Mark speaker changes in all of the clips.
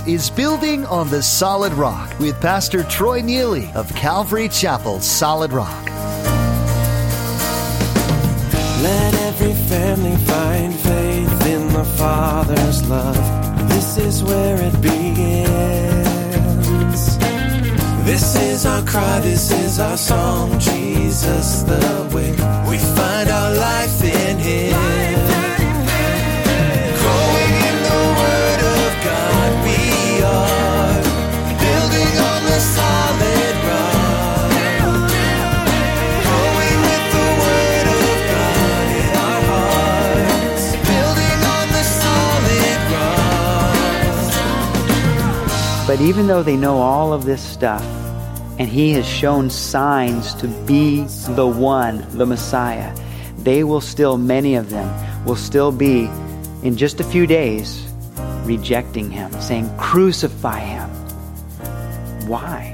Speaker 1: is Building on the Solid Rock with Pastor Troy Neely of Calvary Chapel, Solid Rock.
Speaker 2: Let every family find faith in the Father's love. This is where it begins. This is our cry, this is our song. Jesus the way. We find our life in Him. Growing in the Word of God, we are building on the solid rock. Growing with the Word of God in our hearts, building on the solid rock.
Speaker 3: But even though they know all of this stuff, and He has shown signs to be the one, the Messiah, they will still, many of them, will still be, in just a few days, rejecting Him, saying, crucify Him. Why?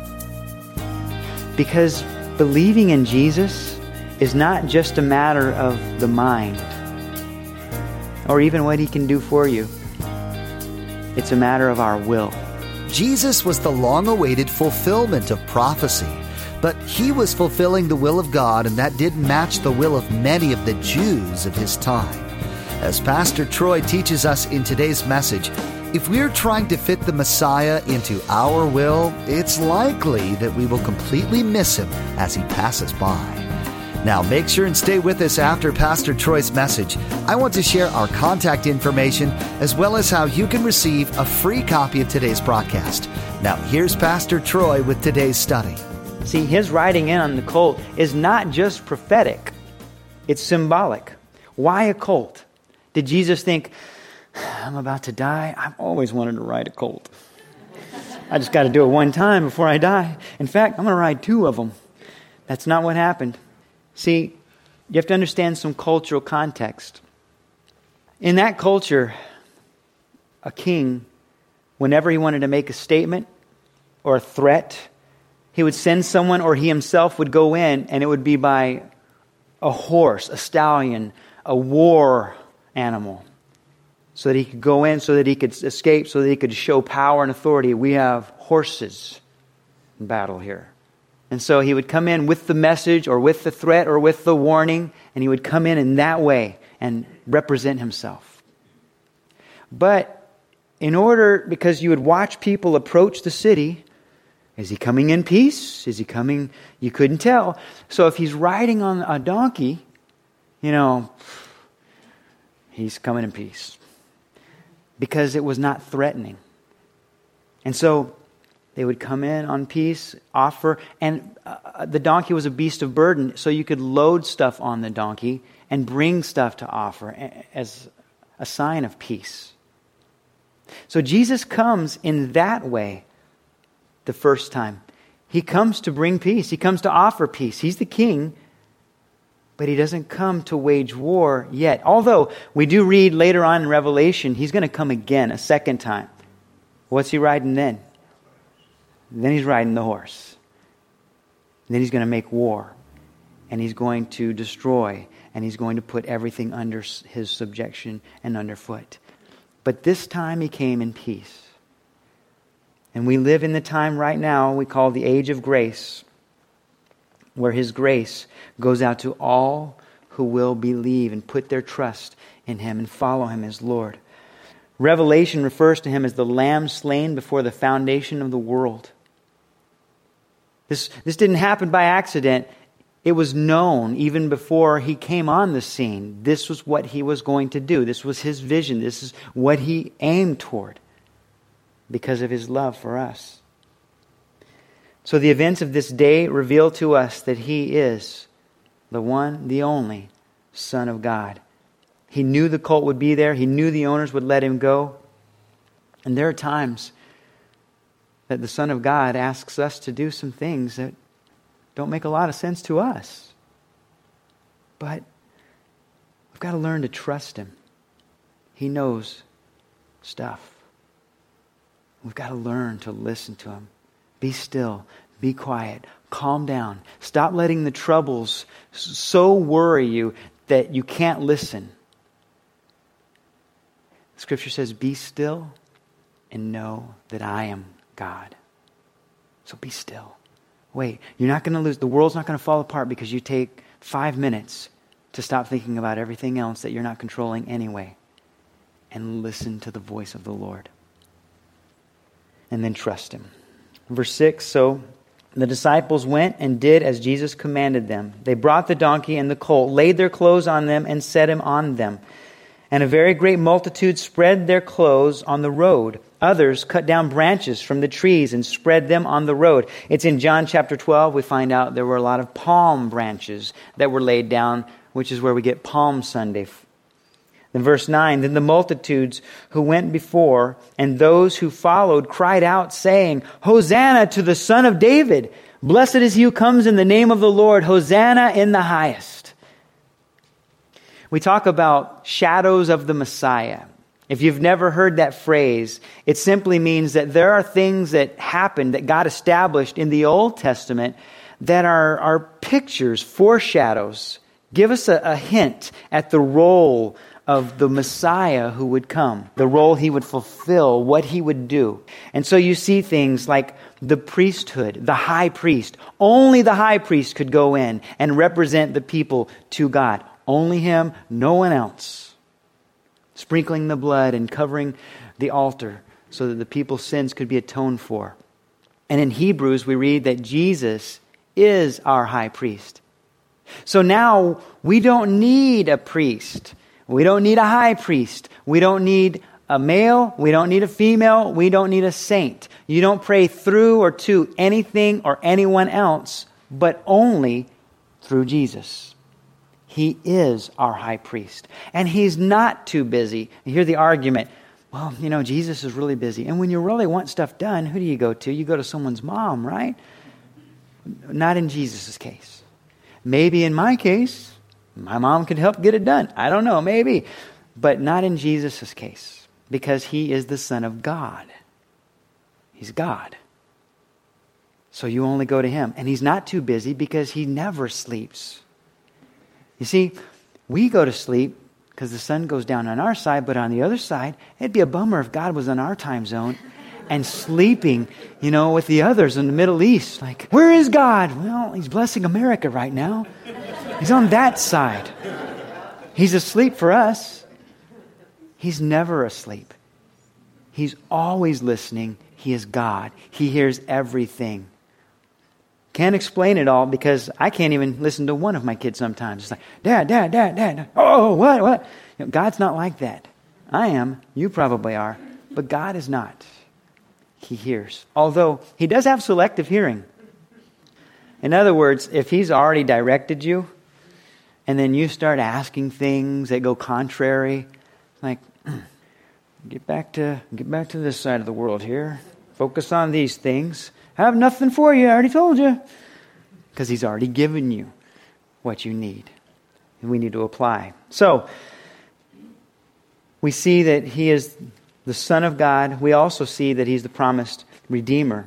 Speaker 3: Because believing in Jesus is not just a matter of the mind, or even what He can do for you. It's a matter of our will.
Speaker 1: Jesus was the long-awaited fulfillment of prophecy, but He was fulfilling the will of God, and that didn't match the will of many of the Jews of His time. As Pastor Troy teaches us in today's message, if we're trying to fit the Messiah into our will, it's likely that we will completely miss Him as He passes by. Now, make sure and stay with us after Pastor Troy's message. I want to share our contact information as well as how you can receive a free copy of today's broadcast. Now, here's Pastor Troy with today's study.
Speaker 3: See, His riding in on the colt is not just prophetic. It's symbolic. Why a colt? Did Jesus think, I'm about to die? I've always wanted to ride a colt. I just got to do it one time before I die. In fact, I'm going to ride 2 of them. That's not what happened. See, you have to understand some cultural context. In that culture, a king, whenever he wanted to make a statement or a threat, he would send someone, or he himself would go in, and it would be by a horse, a stallion, a war animal, so that he could go in, so that he could escape, so that he could show power and authority. We have horses in battle here. And so he would come in with the message, or with the threat, or with the warning, and he would come in that way and represent himself. But because you would watch people approach the city, is he coming in peace? Is he coming? You couldn't tell. So if he's riding on a donkey, he's coming in peace. Because it was not threatening. And so they would come in on peace, offer, and the donkey was a beast of burden, so you could load stuff on the donkey and bring stuff to offer as a sign of peace. So Jesus comes in that way the first time. He comes to bring peace. He comes to offer peace. He's the king, but He doesn't come to wage war yet. Although we do read later on in Revelation, He's going to come again a second time. What's He riding then? Then He's riding the horse. And then He's going to make war. And He's going to destroy. And He's going to put everything under His subjection and underfoot. But this time He came in peace. And we live in the time right now we call the age of grace, where His grace goes out to all who will believe and put their trust in Him and follow Him as Lord. Revelation refers to Him as the Lamb slain before the foundation of the world. This didn't happen by accident. It was known even before He came on the scene. This was what He was going to do. This was His vision. This is what He aimed toward because of His love for us. So the events of this day reveal to us that He is the one, the only Son of God. He knew the colt would be there. He knew the owners would let Him go. And there are times that the Son of God asks us to do some things that don't make a lot of sense to us. But we've got to learn to trust Him. He knows stuff. We've got to learn to listen to Him. Be still. Be quiet. Calm down. Stop letting the troubles so worry you that you can't listen. Scripture says, be still and know that I am God. So be still. Wait, you're not going to lose. The world's not going to fall apart because you take 5 minutes to stop thinking about everything else that you're not controlling anyway. And listen to the voice of the Lord. And then trust Him. Verse 6, so the disciples went and did as Jesus commanded them. They brought the donkey and the colt, laid their clothes on them, and set him on them. And a very great multitude spread their clothes on the road. Others cut down branches from the trees and spread them on the road. It's in John chapter 12, we find out there were a lot of palm branches that were laid down, which is where we get Palm Sunday. Then verse 9, then the multitudes who went before and those who followed cried out, saying, Hosanna to the Son of David! Blessed is he who comes in the name of the Lord! Hosanna in the highest! We talk about shadows of the Messiah. If you've never heard that phrase, it simply means that there are things that happened that God established in the Old Testament that are pictures, foreshadows, give us a hint at the role of the Messiah who would come, the role He would fulfill, what He would do. And so you see things like the priesthood, the high priest. Only the high priest could go in and represent the people to God. Only him, no one else. Sprinkling the blood and covering the altar so that the people's sins could be atoned for. And in Hebrews we read that Jesus is our high priest. So now we don't need a priest. We don't need a high priest. We don't need a male. We don't need a female. We don't need a saint. You don't pray through or to anything or anyone else, but only through Jesus. He is our high priest. And He's not too busy. You hear the argument, well, Jesus is really busy. And when you really want stuff done, who do you go to? You go to someone's mom, right? Not in Jesus' case. Maybe in my case, my mom could help get it done. I don't know, maybe. But not in Jesus' case. Because He is the Son of God. He's God. So you only go to Him. And He's not too busy because He never sleeps. You see, we go to sleep because the sun goes down on our side, but on the other side, it'd be a bummer if God was in our time zone and sleeping, with the others in the Middle East. Like, where is God? Well, He's blessing America right now. He's on that side. He's asleep for us. He's never asleep. He's always listening. He is God. He hears everything. Can't explain it all because I can't even listen to one of my kids sometimes. It's like, Dad. Oh, what? God's not like that. I am. You probably are. But God is not. He hears. Although He does have selective hearing. In other words, if He's already directed you, and then you start asking things that go contrary, like, get back to this side of the world here. Focus on these things. I have nothing for you. I already told you. Because He's already given you what you need. And we need to apply. So, we see that He is the Son of God. We also see that He's the promised Redeemer.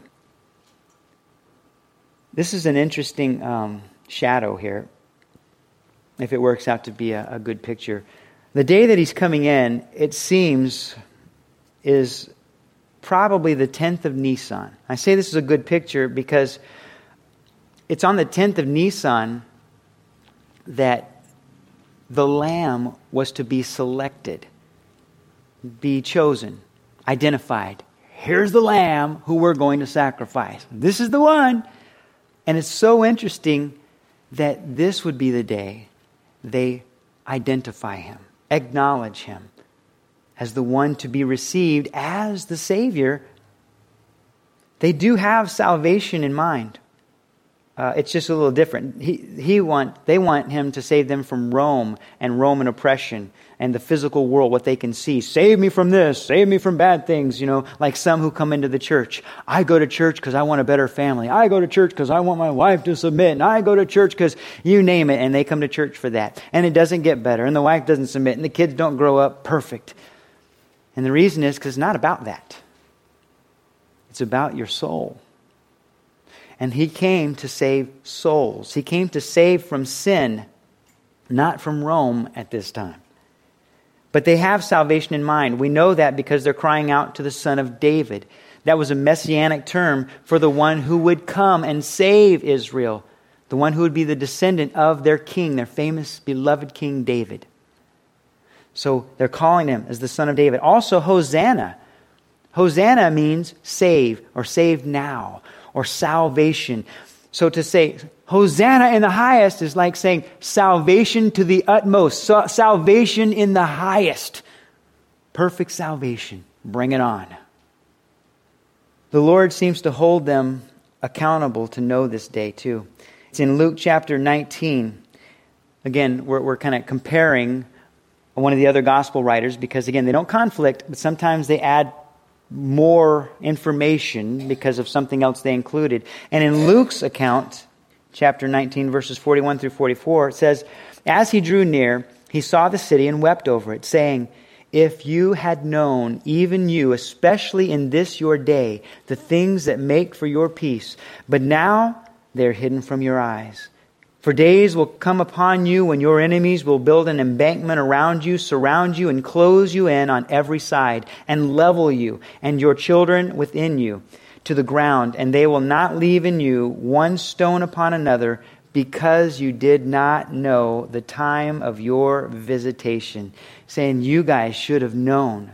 Speaker 3: This is an interesting shadow here, if it works out to be a good picture. The day that He's coming in, it seems, is probably the 10th of Nisan. I say this is a good picture because it's on the 10th of Nisan that the Lamb was to be selected, be chosen, identified. Here's the Lamb who we're going to sacrifice. This is the one. And it's so interesting that this would be the day they identify Him, acknowledge Him as the one to be received as the Savior. They do have salvation in mind. It's just a little different. They want Him to save them from Rome and Roman oppression and the physical world, what they can see. Save me from this, save me from bad things, like some who come into the church. I go to church because I want a better family. I go to church because I want my wife to submit. And I go to church because you name it, and they come to church for that. And it doesn't get better, and the wife doesn't submit, and the kids don't grow up perfect. And the reason is because it's not about that. It's about your soul. And He came to save souls. He came to save from sin, not from Rome at this time. But they have salvation in mind. We know that because they're crying out to the Son of David. That was a messianic term for the one who would come and save Israel, the one who would be the descendant of their king, their famous, beloved King David. So they're calling him as the Son of David. Also, Hosanna. Hosanna means save, or save now, or salvation. So to say Hosanna in the highest is like saying salvation to the utmost, salvation in the highest. Perfect salvation. Bring it on. The Lord seems to hold them accountable to know this day too. It's in Luke chapter 19. Again, we're kind of comparing one of the other gospel writers because, again, they don't conflict, but sometimes they add more information because of something else they included. And in Luke's account, chapter 19, verses 41 through 44, it says, "As he drew near, he saw the city and wept over it, saying, 'If you had known, even you, especially in this your day, the things that make for your peace, but now they're hidden from your eyes. For days will come upon you when your enemies will build an embankment around you, surround you, and close you in on every side, and level you and your children within you to the ground, and they will not leave in you one stone upon another, because you did not know the time of your visitation.'" Saying, you guys should have known.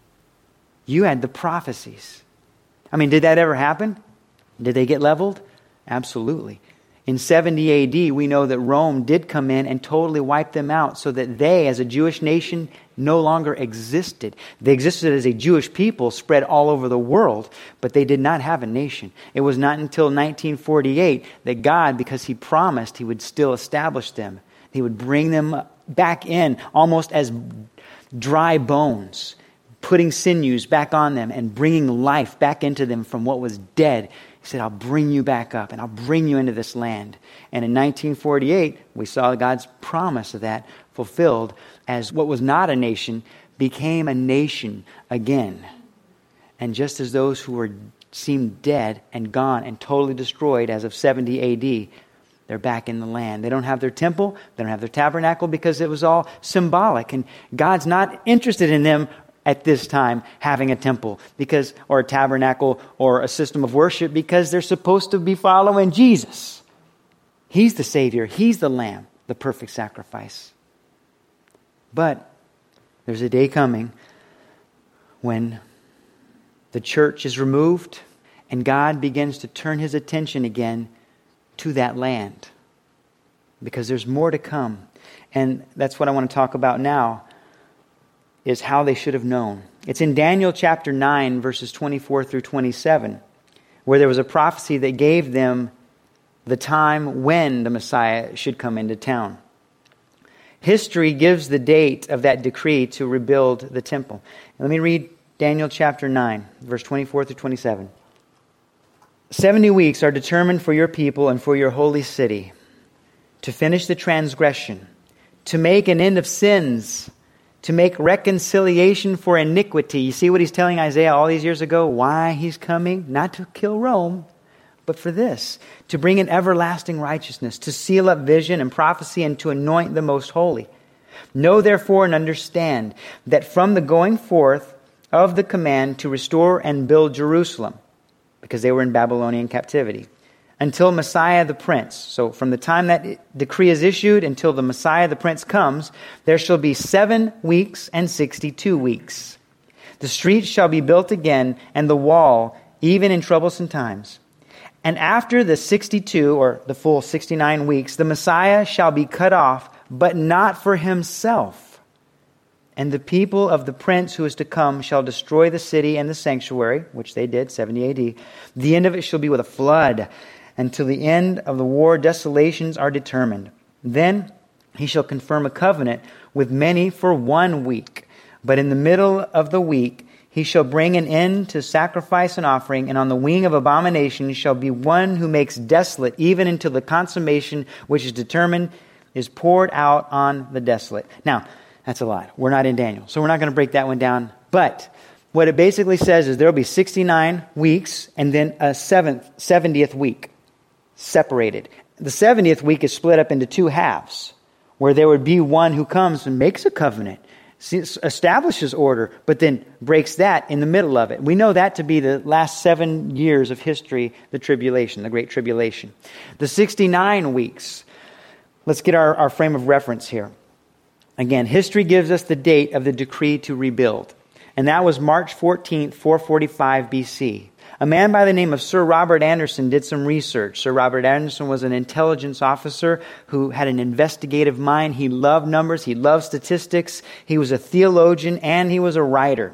Speaker 3: You had the prophecies. I mean, did that ever happen? Did they get leveled? Absolutely. In 70 AD, we know that Rome did come in and totally wipe them out so that they, as a Jewish nation, no longer existed. They existed as a Jewish people spread all over the world, but they did not have a nation. It was not until 1948 that God, because He promised He would still establish them, He would bring them back in almost as dry bones, putting sinews back on them and bringing life back into them from what was dead. He said, "I'll bring you back up and I'll bring you into this land." And in 1948, we saw God's promise of that fulfilled as what was not a nation became a nation again. And just as those who were seemed dead and gone and totally destroyed as of 70 AD, they're back in the land. They don't have their temple, they don't have their tabernacle because it was all symbolic. And God's not interested in them at this time having a temple because, or a tabernacle or a system of worship, because they're supposed to be following Jesus. He's the Savior. He's the Lamb, the perfect sacrifice. But there's a day coming when the church is removed and God begins to turn His attention again to that land, because there's more to come. And that's what I want to talk about now, is how they should have known. It's in Daniel chapter 9, verses 24 through 27, where there was a prophecy that gave them the time when the Messiah should come into town. History gives the date of that decree to rebuild the temple. Let me read Daniel chapter 9, verse 24 through 27. 70 weeks are determined for your people and for your holy city, to finish the transgression, to make an end of sins, to make reconciliation for iniquity. You see what he's telling Isaiah all these years ago? Why he's coming? Not to kill Rome, but for this, to bring an everlasting righteousness, to seal up vision and prophecy, and to anoint the most holy. Know therefore and understand that from the going forth of the command to restore and build Jerusalem, because they were in Babylonian captivity, until Messiah the Prince. So from the time that decree is issued until the Messiah the Prince comes, there shall be 7 weeks and 62 weeks. The streets shall be built again, and the wall, even in troublesome times. And after the 62, or the full 69 weeks, the Messiah shall be cut off, but not for himself. And the people of the prince who is to come shall destroy the city and the sanctuary, which they did, 70 AD. The end of it shall be with a flood. Until the end of the war, desolations are determined. Then he shall confirm a covenant with many for 1 week. But in the middle of the week, he shall bring an end to sacrifice and offering, and on the wing of abomination shall be one who makes desolate, even until the consummation which is determined is poured out on the desolate. Now, that's a lot. We're not in Daniel, so we're not going to break that one down. But what it basically says is there will be 69 weeks and then a 70th week separated. The 70th week is split up into 2 halves, where there would be one who comes and makes a covenant establishes order, but then breaks that in the middle of it. We know that to be the last 7 years of history, the tribulation, the Great Tribulation. The 69 weeks. Let's get our frame of reference here. Again, history gives us the date of the decree to rebuild. And that was March 14th, 445 BC. A man by the name of Sir Robert Anderson did some research. Sir Robert Anderson was an intelligence officer who had an investigative mind. He loved numbers. He loved statistics. He was a theologian and he was a writer.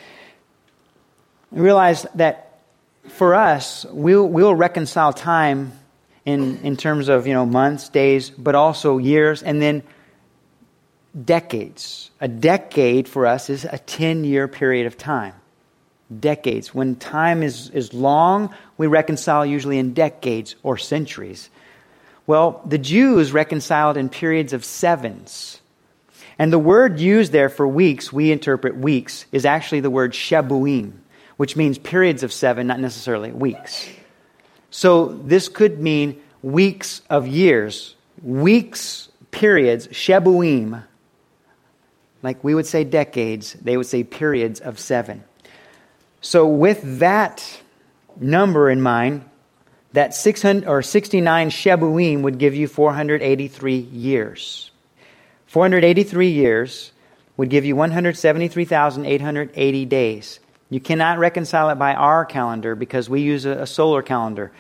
Speaker 3: We realized that for us, we'll reconcile time in terms of, months, days, but also years, and then decades. A decade for us is a 10-year period of time. Decades. When time is long, we reconcile usually in decades or centuries. Well, the Jews reconciled in periods of sevens. And the word used there for weeks, we interpret weeks, is actually the word shebuim, which means periods of 7, not necessarily weeks. So this could mean weeks of years, weeks, periods, shebuim. Like we would say decades, they would say periods of 7. So with that number in mind, that 600 or 69 shebuim would give you 483 years. 483 years would give you 173,880 days. You cannot reconcile it by our calendar because we use a solar calendar,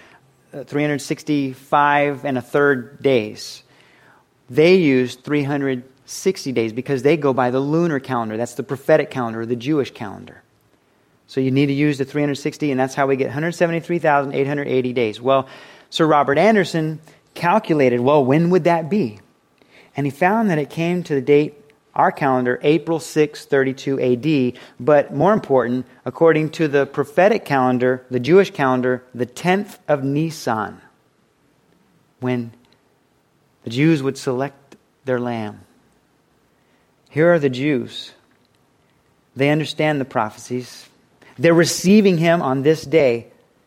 Speaker 3: 365 and a third days. They use 360 days because they go by the lunar calendar. That's the prophetic calendar, the Jewish calendar. So you need to use the 360, and that's how we get 173,880 days. Well, Sir Robert Anderson calculated, when would that be? And he found that it came to the date, our calendar, April 6, 32 AD. But more important, according to the prophetic calendar, the Jewish calendar, the 10th of Nisan, when the Jews would select their lamb. Here are the Jews. They understand the prophecies. They're receiving him on this day.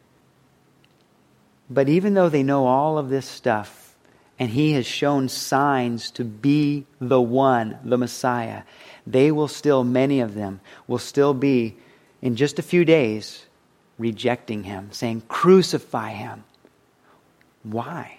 Speaker 3: But even though they know all of this stuff, and he has shown signs to be the one, the Messiah, they will still, many of them, will still be, in just a few days, rejecting him, saying, crucify him. Why?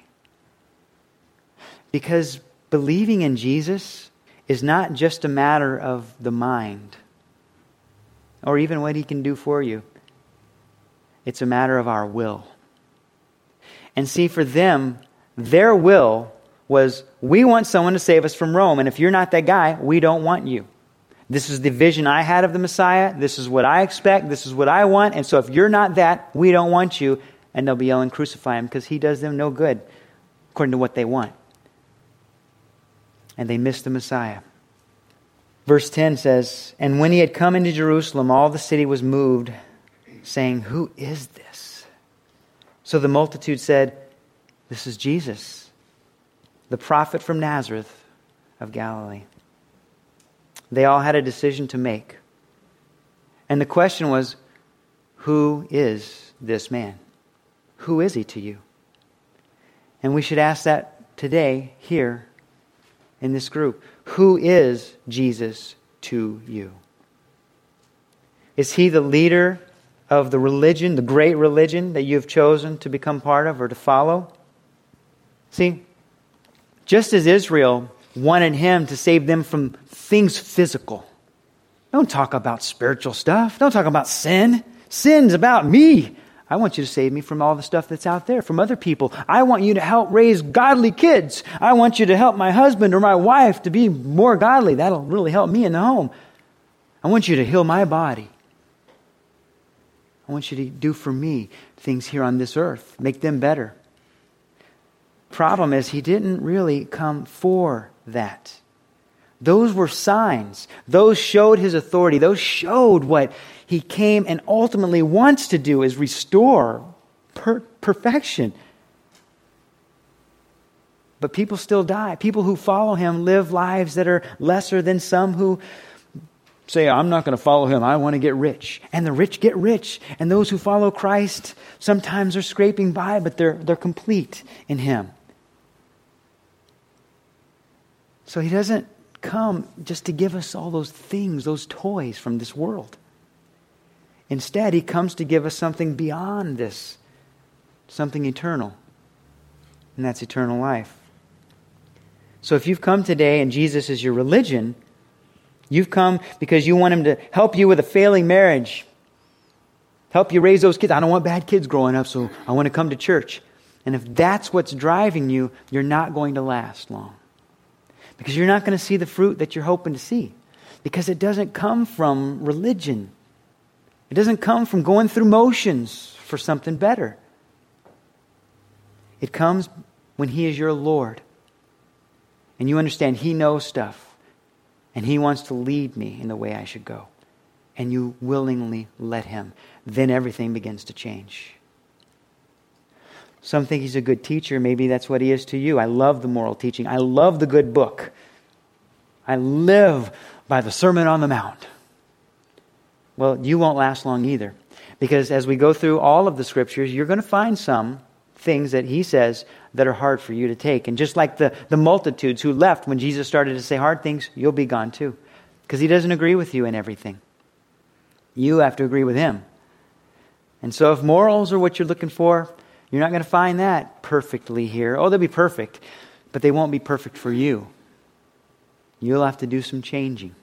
Speaker 3: Because believing in Jesus is not just a matter of the mind, or even what he can do for you. It's a matter of our will. And see, for them, their will was, we want someone to save us from Rome, and if you're not that guy, we don't want you. This is the vision I had of the Messiah. This is what I expect. This is what I want. And so if you're not that, we don't want you. And they'll be yelling, crucify him, because he does them no good, according to what they want. And they miss the Messiah. Verse 10 says, and when he had come into Jerusalem, all the city was moved, saying, who is this? So the multitude said, this is Jesus, the prophet from Nazareth of Galilee. They all had a decision to make. And the question was, who is this man? Who is he to you? And we should ask that today, here, in this group. Who is Jesus to you? Is he the leader of the religion, the great religion that you have chosen to become part of or to follow? See, just as Israel wanted him to save them from things physical. Don't talk about spiritual stuff. Don't talk about sin. Sin's about me. I want you to save me from all the stuff that's out there, from other people. I want you to help raise godly kids. I want you to help my husband or my wife to be more godly. That'll really help me in the home. I want you to heal my body. I want you to do for me things here on this earth. Make them better. Problem is, he didn't really come for that. Those were signs. Those showed his authority. Those showed what he came and ultimately wants to do, is restore perfection. But people still die. People who follow him live lives that are lesser than some who say, I'm not going to follow him. I want to get rich. And the rich get rich. And those who follow Christ sometimes are scraping by, but they're complete in him. So he doesn't come just to give us all those things, those toys from this world. Instead, He comes to give us something beyond this, something eternal, and that's eternal life. So if you've come today and Jesus is your religion, you've come because you want Him to help you with a failing marriage, help you raise those kids. I don't want bad kids growing up, so I want to come to church. And if that's what's driving you, you're not going to last long. Because you're not going to see the fruit that you're hoping to see. Because it doesn't come from religion. It doesn't come from going through motions for something better. It comes when He is your Lord. And you understand He knows stuff. And He wants to lead me in the way I should go. And you willingly let Him. Then everything begins to change. Some think He's a good teacher. Maybe that's what He is to you. I love the moral teaching. I love the good book. I live by the Sermon on the Mount. Well, you won't last long either. Because as we go through all of the Scriptures, you're going to find some things that He says that are hard for you to take. And just like the multitudes who left when Jesus started to say hard things, you'll be gone too. Because He doesn't agree with you in everything. You have to agree with Him. And so if morals are what you're looking for, you're not going to find that perfectly here. Oh, they'll be perfect, but they won't be perfect for you. You'll have to do some changing.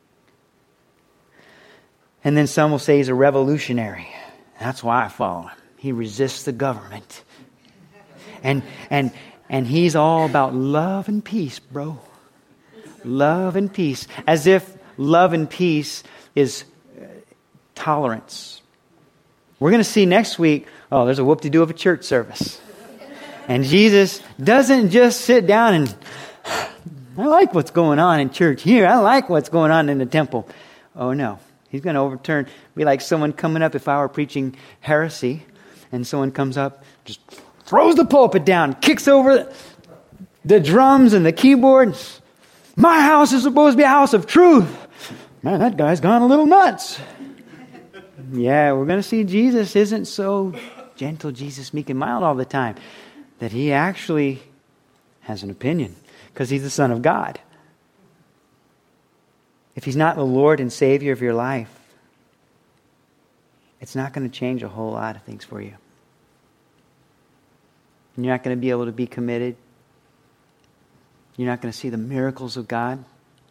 Speaker 3: And then some will say He's a revolutionary. That's why I follow Him. He resists the government. And He's all about love and peace, bro. Love and peace. As if love and peace is tolerance. We're going to see next week, there's a whoop-de-doo of a church service. And Jesus doesn't just sit down and, I like what's going on in church here. I like what's going on in the temple. Oh, no. He's going to overturn. Be like someone coming up if I were preaching heresy, and someone comes up, just throws the pulpit down, kicks over the drums and the keyboards. My house is supposed to be a house of truth. Man, that guy's gone a little nuts. Yeah, we're going to see Jesus isn't so gentle, Jesus meek and mild all the time. That He actually has an opinion because He's the Son of God. If He's not the Lord and Savior of your life, it's not going to change a whole lot of things for you. And you're not going to be able to be committed. You're not going to see the miracles of God.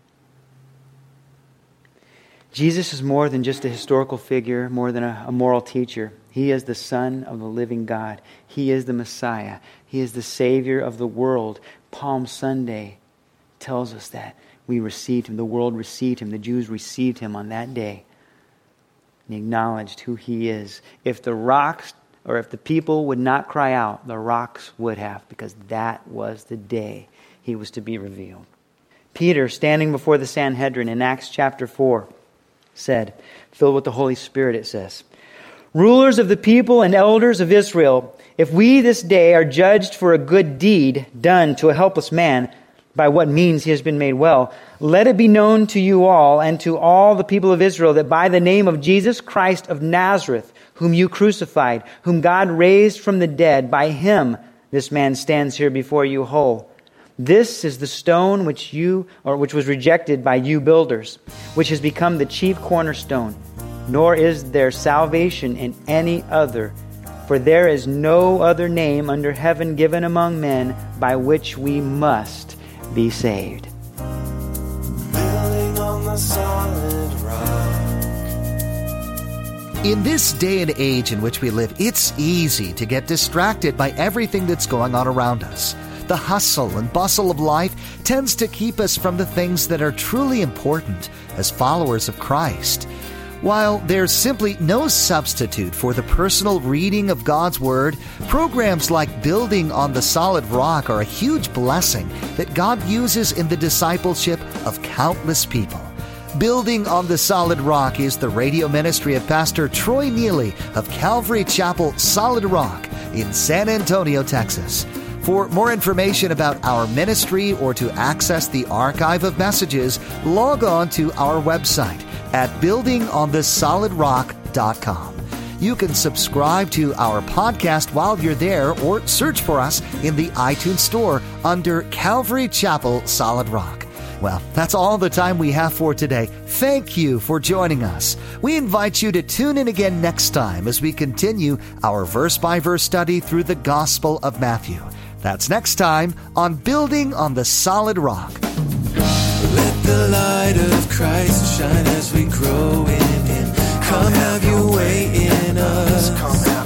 Speaker 3: Jesus is more than just a historical figure, more than a moral teacher. He is the Son of the living God. He is the Messiah. He is the Savior of the world. Palm Sunday tells us that. We received Him. The world received Him. The Jews received Him on that day. And acknowledged who He is. If the rocks, or if the people would not cry out, the rocks would have, because that was the day He was to be revealed. Peter, standing before the Sanhedrin in Acts chapter 4, said, filled with the Holy Spirit, it says, rulers of the people and elders of Israel, if we this day are judged for a good deed done to a helpless man, by what means he has been made well, let it be known to you all and to all the people of Israel that by the name of Jesus Christ of Nazareth, whom you crucified, whom God raised from the dead, by Him this man stands here before you whole. This is the stone which was rejected by you builders, which has become the chief cornerstone. Nor is there salvation in any other, for there is no other name under heaven given among men by which we must be saved.
Speaker 2: Building on the solid rock.
Speaker 1: In this day and age in which we live, it's easy to get distracted by everything that's going on around us. The hustle and bustle of life tends to keep us from the things that are truly important as followers of Christ. While there's simply no substitute for the personal reading of God's Word, programs like Building on the Solid Rock are a huge blessing that God uses in the discipleship of countless people. Building on the Solid Rock is the radio ministry of Pastor Troy Neely of Calvary Chapel Solid Rock in San Antonio, Texas. For more information about our ministry or to access the archive of messages, log on to our website at buildingonthesolidrock.com. You can subscribe to our podcast while you're there or search for us in the iTunes Store under Calvary Chapel Solid Rock. Well, that's all the time we have for today. Thank you for joining us. We invite you to tune in again next time as we continue our verse-by-verse study through the Gospel of Matthew. That's next time on Building on the Solid Rock.
Speaker 2: Let the light of Christ shine as we grow in Him. Come have your way in us.